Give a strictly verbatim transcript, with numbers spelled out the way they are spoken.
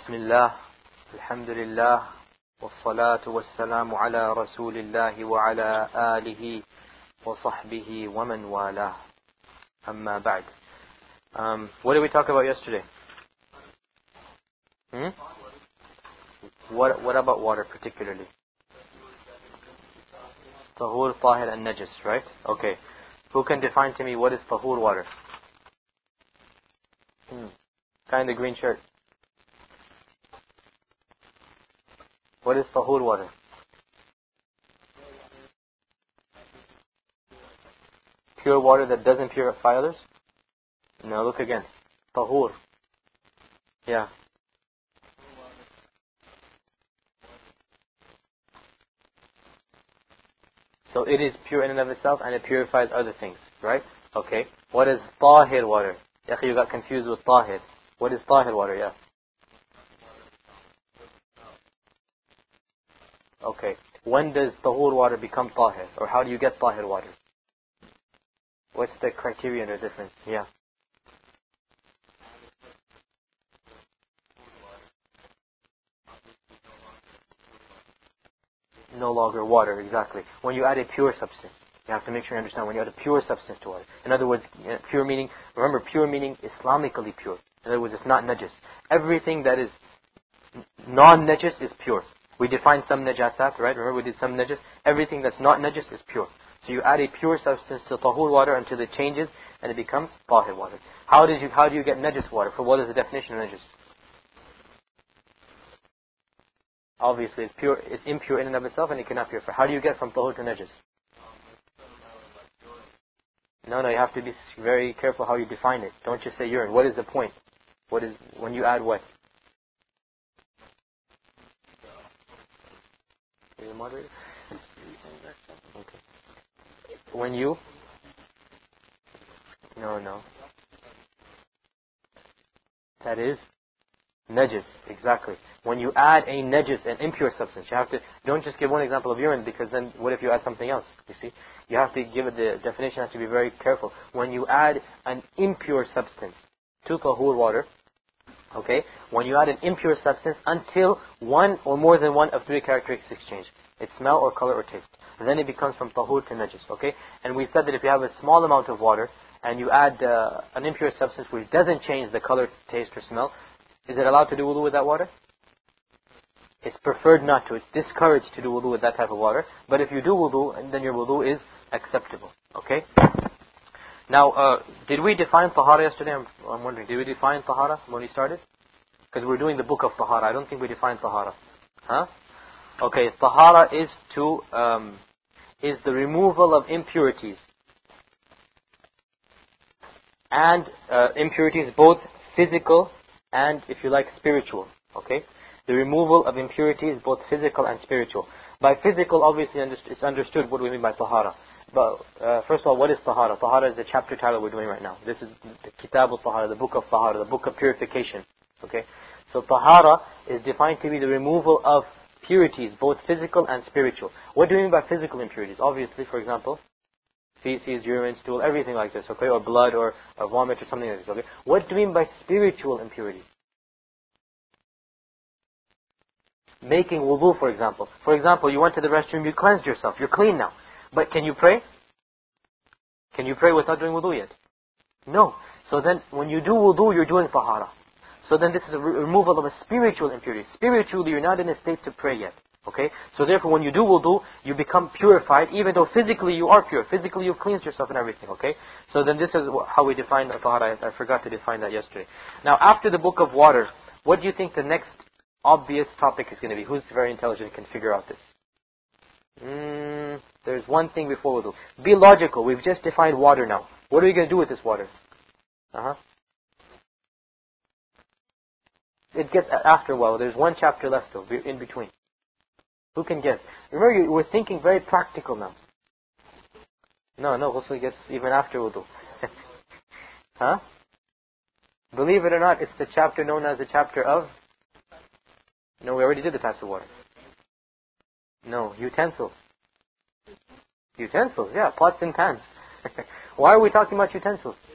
بسم الله الحمد لله والصلاة والسلام على رسول الله وعلى آله وصحبه ومن والاه أما بعد. Um, what did we talk about yesterday? Hmm? What what about water particularly? Tahur, Tahir and Najis, right? Okay. Who can define to me what is Tahur water? Hmm. Guy in the green shirt. What is Tahur water? Pure water that doesn't purify others? No, look again. Tahur. Yeah. So it is pure in and of itself and it purifies other things, right? Okay. What is Tahir water? Yakhi, you got confused with Tahir. What is Tahir water? Yeah. Okay. When does Tahur water become Tahir? Or how do you get Tahir water? What's the criterion or difference? Yeah. No longer water, exactly. When you add a pure substance, you have to make sure you understand when you add a pure substance to water. In other words, pure meaning, remember, pure meaning Islamically pure. In other words, it's not najis. Everything that is non-najis is pure. We defined some najasat, right? Remember we did some najis? Everything that's not najis is pure. So you add a pure substance to tahur water until it changes and it becomes tahir water. How did you, how do you get najis water? For what is the definition of najis? Obviously, it's pure, it's impure in and of itself, and it cannot purify. How do you get from tahur to najis? No, no, you have to be very careful how you define it. Don't just say urine. What is the point? What is when you add what? Are you the moderator? Okay. When you? No, no. That is najis, exactly. When you add a najis, an impure substance, you have to, don't just give one example of urine, because then what if you add something else? You see? You have to give it, the definition has to be very careful. When you add an impure substance to tahur water, okay, when you add an impure substance until one or more than one of three characteristics change. Its smell or color or taste. And then it becomes from tahur to najis, okay? And we said that if you have a small amount of water and you add uh, an impure substance which doesn't change the color, taste or smell, is it allowed to do wudu with that water? It's preferred not to. It's discouraged to do wudu with that type of water. But if you do wudu, then your wudu is acceptable. Okay? Now, uh, did we define tahara yesterday? I'm, I'm wondering, did we define tahara when we started? Because we're doing the book of tahara. I don't think we defined tahara. Huh? Okay, tahara is to, um, is the removal of impurities. And uh, impurities both physical and, if you like, spiritual. Okay? The removal of impurities, both physical and spiritual. By physical, obviously, it's understood what we mean by tahara. But uh, first of all, what is tahara? Tahara is the chapter title we're doing right now. This is the Kitab al-Tahara, the book of tahara, the book of purification. Okay? So tahara is defined to be the removal of purities, both physical and spiritual. What do you mean by physical impurities? Obviously, for example, feces, urine, stool, everything like this, okay? Or blood or, or vomit or something like this, okay? What do you mean by spiritual impurities? Making wudu, for example. For example, you went to the restroom, you cleansed yourself, you're clean now. But can you pray? Can you pray without doing wudu yet? No. So then, when you do wudu, you're doing tahara. So then this is a re- removal of a spiritual impurity. Spiritually, you're not in a state to pray yet. Okay? So therefore, when you do wudu, you become purified, even though physically you are pure. Physically, you've cleansed yourself and everything. Okay? So then this is how we define tahara. I forgot to define that yesterday. Now, after the book of water, what do you think the next obvious topic is going to be? Who's very intelligent and can figure out this? Mm, there's one thing before wudu. Be logical. We've just defined water now. What are we going to do with this water? Uh-huh. It gets after a while. There's one chapter left though, in between. Who can guess? Remember, we're thinking very practical now. No, no, ghusl gets even after wudu. Huh? Believe it or not, it's the chapter known as the chapter of... No, we already did the types of water. No, utensils. Utensils, yeah, pots and pans. Why are we talking about utensils?